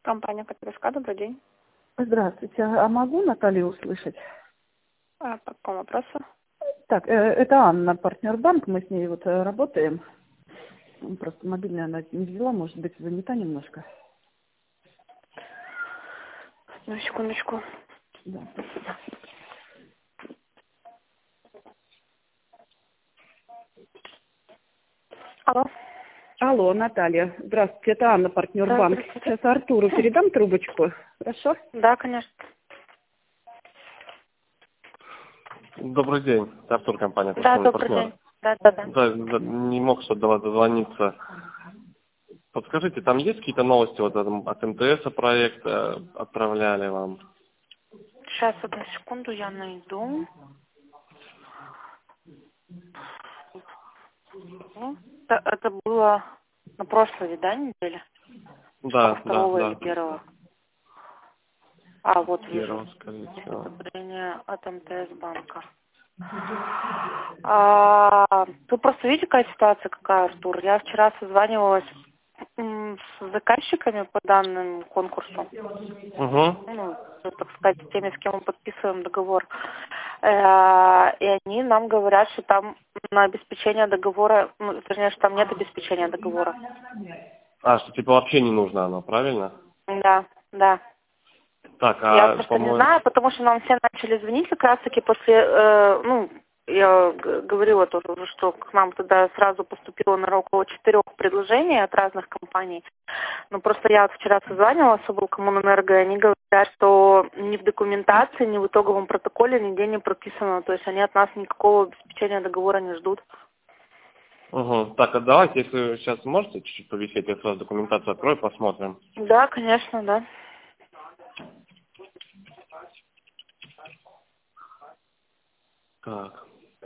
Компания КТСК, добрый день. Здравствуйте. А могу Наталью услышать? По какому вопросу? Так, это Анна, партнер банк, мы с ней вот работаем. Просто мобильная она не взяла, может быть, занята немножко. Ну, секундочку. Да, спасибо. Алло. Алло, Наталья. Здравствуйте, это Анна, партнер Да, банк. здравствуйте. Сейчас Артуру передам трубочку. Хорошо? Да, конечно. Добрый день, это Артур, компания Да, «Постоянный добрый партнер». день. Да. Да, не мог что до вас дозвониться. Подскажите, там есть какие-то новости вот от МТС проект отправляли вам? Сейчас, одну секунду, я найду. Это было на прошлой, да, неделе? Да, Второго или да. первого? А, вот вижу. Первого, скорее всего. Одобрение от МТС банка. Вы просто видите, какая ситуация, какая, Артур? Я вчера созванивалась с заказчиками по данному конкурсу. Угу. Ну, так сказать, с теми, с кем мы подписываем договор. И они нам говорят, что там на обеспечение договора, вернее, что там нет обеспечения договора. Что типа вообще не нужно оно, правильно? Да. Так, Я просто не знаю, потому что нам все начали звонить как раз-таки после, я говорила тоже уже, что к нам тогда сразу поступило, наверное, около 4 предложений от разных компаний. Но просто я вчера созванивалась с облкоммунэнерго, и они говорят, что ни в документации, ни в итоговом протоколе нигде не прописано. То есть они от нас никакого обеспечения договора не ждут. Угу. Так, а давайте, если вы сейчас можете чуть-чуть повисеть, я сразу документацию открою, посмотрим. Да, конечно, да. Так.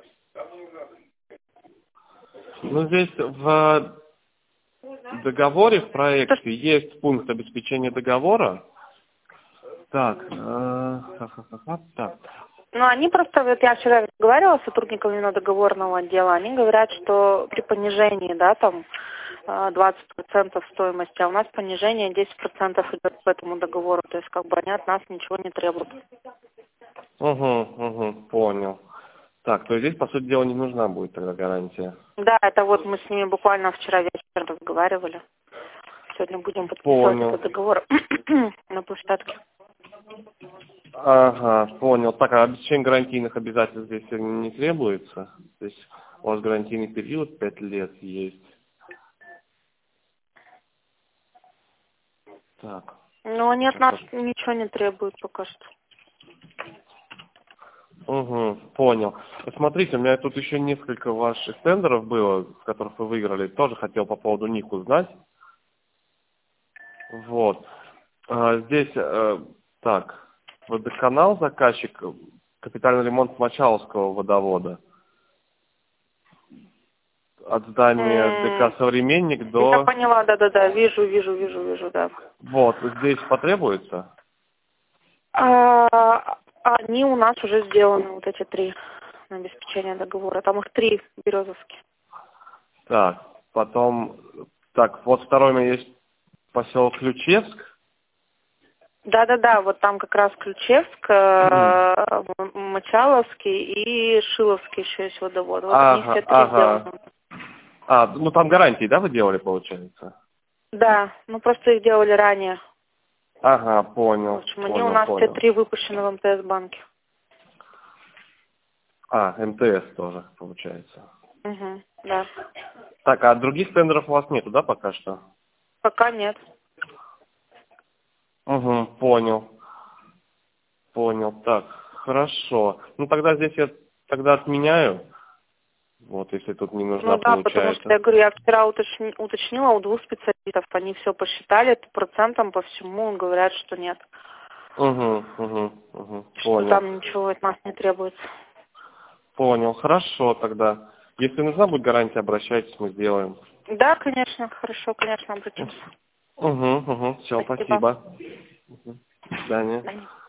Ну, здесь в договоре, в проекте есть пункт обеспечения договора. Так, так. Ну, они просто, вот я вчера разговаривала с сотрудниками договорного отдела, они говорят, что при понижении, да, там, 20% стоимости, а у нас понижение 10% идет по этому договору, то есть, как бы, они от нас ничего не требуют. Понял. Так, то есть здесь, по сути дела, не нужна будет тогда гарантия. Да, это вот мы с ними буквально вчера вечером разговаривали. Сегодня будем подписывать этот договор на площадке. Ага, понял. Так, а обеспечение гарантийных обязательств здесь не требуется? То есть у вас гарантийный период 5 лет есть. Так. Ну, они от нас ничего не требуют пока что. Понял. Смотрите, у меня тут еще несколько ваших тендеров было, с которых вы выиграли. Тоже хотел по поводу них узнать. Вот. Здесь, так, водоканал, заказчик, капитальный ремонт Мочаловского водовода. От здания ДК «Современник» до... Я поняла, да, вижу, да. Вот, здесь потребуется? Они у нас уже сделаны, вот эти 3 на обеспечение договора. Там их 3 березовские. Так, потом... Так, вот второй у меня есть поселок Ключевск. Да, вот там как раз Ключевск, Мочаловский и Шиловский еще есть водовод. Вот они все 3 сделаны. Ну там гарантии, да, вы делали, получается? Да, мы просто их делали ранее. Ага, понял. В общем, они у нас все 3 выпущены в МТС банке. МТС тоже, получается. Да. Так, а других тендеров у вас нету, да, пока что? Пока нет. Понял. Так, хорошо. Ну тогда здесь я отменяю. Вот, если тут не нужна, получается. Потому что, я говорю, я вчера уточнила у 2 специалистов, они все посчитали, по процентам, по всему, говорят, что нет. Понял. Что там ничего от нас не требуется. Понял, хорошо тогда. Если нужна будет гарантия, обращайтесь, мы сделаем. Да, конечно, хорошо, конечно, обратимся. Все, спасибо. До свидания.